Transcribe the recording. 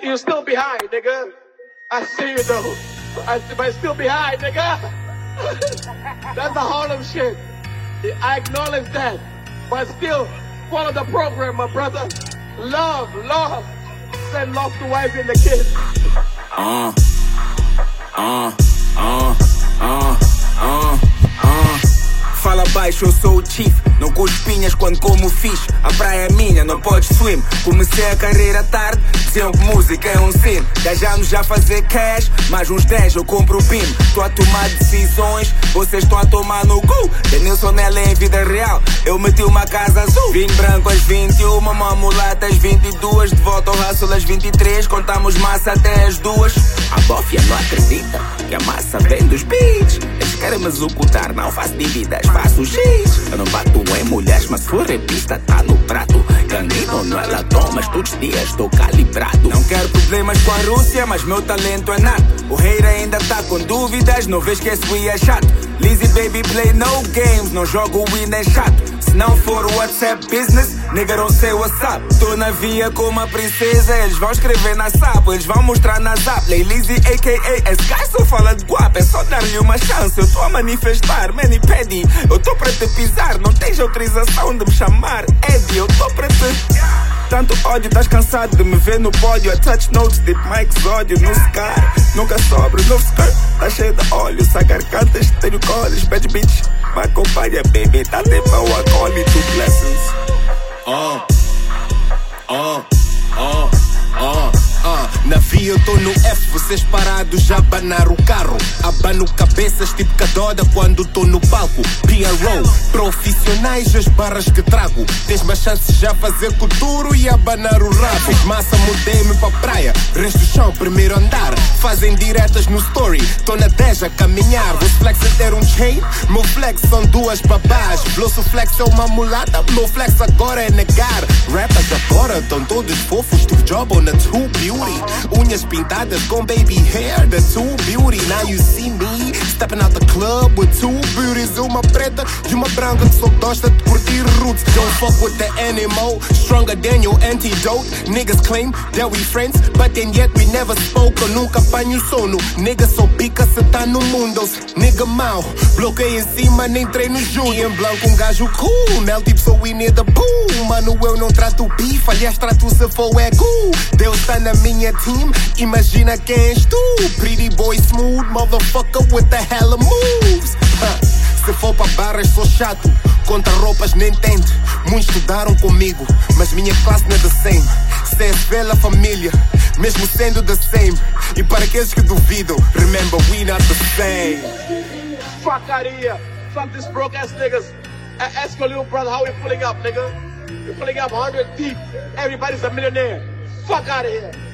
You still behind, nigga. I see you though. But still behind, nigga. That's the Harlem shit. I acknowledge that. But still, follow the program, my brother. Love. Send love to wife and the kids. Fala baixo, eu sou o chief. Não com espinhas quando como fixe. A praia é minha, não podes swim. Comecei a carreira tarde, diziam que música é um sin. 10 anos já fazer cash, mais uns 10 eu compro o BIM. Tô a tomar decisões, vocês estão a tomar no cu. Denilson nela em vida real, eu meti uma casa azul. Vinho branco às 21, uma mulata às 22. De volta ao hustle às 23, contamos massa até às 2. A bófia não acredita que a massa vem dos beats. Eles querem me executar, não faço dívidas, faço X. Eu não bato em mulheres, mas for repista tá no prato. Candido não é ladrão, mas todos os dias estou calibrado. Não quero problemas com a Rússia, mas meu talento é nato. O rei ainda tá com dúvidas, não vês que esse Wii é chato. Lizzy baby play no games, não jogo Wii nem chato. Se não for WhatsApp business, nigga don't say what's up. Tô na via com uma princesa, eles vão escrever na sapo, eles vão mostrar na zap. Lay Lizzy a.k.a. esse gajo só fala de guapa, é só dar-lhe uma chance. Eu tô a manifestar, mani pedi. Eu tô pra te pisar, não tens autorização de me chamar Eddie. Eu tô pra te... Tanto ódio, estás cansado de me ver no pódio. A touch notes, deep mics, ódio no scar. Nunca sobre, novo skirt, tá cheio de óleo. Sacar cantas, tenho coles, bad bitch. Me acompanha, baby, tá de pau, acolhe, two blessings. Na via eu tô no F, vocês parados já abanar o carro. Abano cabeças tipo Cadoda quando tô no palco. PRO, profissionais as barras que trago. Tens mais chances já fazer culturo e abanar o rabo. Fiz massa, mudei-me pra praia. Resto do chão, primeiro andar. Fazem diretas no story, tô na 10 a caminhar. Vou flex a ter um chain, meu flex são duas babás. Blosso flex é uma mulata, meu flex agora é negar. Rappers agora tão todos fofos, Steve Jobs ou na Too Beauty. Unhas pintadas com baby hair da Too Beauty. Now you see me stepping out the club with two beauties. Uma preta e uma branca que só gosta de curtir roots. Don't fuck with the animal, stronger than your antidote. Niggas claim that we friends, but then yet we never spoke. Eu nunca apanho sono, nigga só pica se tá no mundo. Nigga mau, bloqueio em cima, nem treino junto. E em blanco um gajo cool, Nel tipo so we need a boom. Mano eu não trato beef, aliás trato se for ego. Deus tá na minha team, imagina quem és tu. Pretty boy smooth, motherfucker with the hella moves. Se for pra barras sou chato, contra roupas nem tente. Muitos estudaram comigo, mas minha classe não é the same. Se és bela família, mesmo sendo the same. E para aqueles que duvidam, remember we not the same. Fuck out of here. Fuck this broke ass niggas. Ask your little brother how we pulling up, nigga. We're pulling up 100 deep. Everybody's a millionaire. Fuck out of here.